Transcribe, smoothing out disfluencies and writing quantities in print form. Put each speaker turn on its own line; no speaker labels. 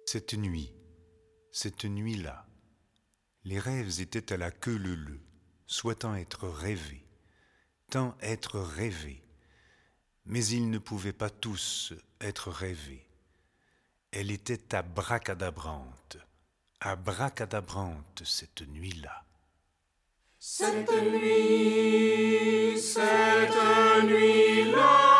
Cette nuit-là, les rêves étaient à la queue leu-leu, souhaitant être rêvés, tant être rêvés, mais ils ne pouvaient pas tous être rêvés. Elle était abracadabrante cette nuit-là.
Cette nuit-là.